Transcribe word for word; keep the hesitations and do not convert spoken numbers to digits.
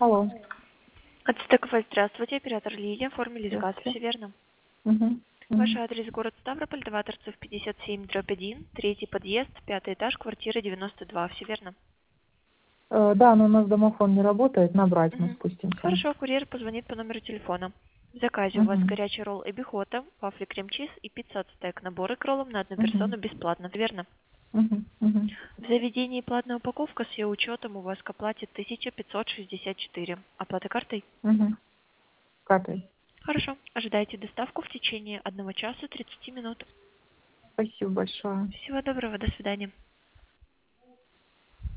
Алло. От Стековой, здравствуйте, оператор Лилия, оформили заказ, Здравствуйте. все верно. Мгм. Ваш Мгм. адрес город Ставрополь, два торцов пятьдесят семь, дробь один, третий подъезд, пятый этаж, квартира девяносто два, все верно? Э, Да, но у нас домофон не работает, набрать мы Мгм. спустимся. Хорошо, курьер позвонит по номеру телефона. В заказе у вас Мгм. горячий ролл эбихота, вафли крем-чиз и пицца от стек. Наборы к роллам на одну Мгм. персону бесплатно, верно? Мгм. Мгм. В заведении платная упаковка с ее учетом у вас к оплате тысяча пятьсот шестьдесят четыре. Оплата картой? Мгм. Картой. Хорошо. Ожидайте доставку в течение одного часа тридцати минут. Спасибо большое. Всего доброго, до свидания.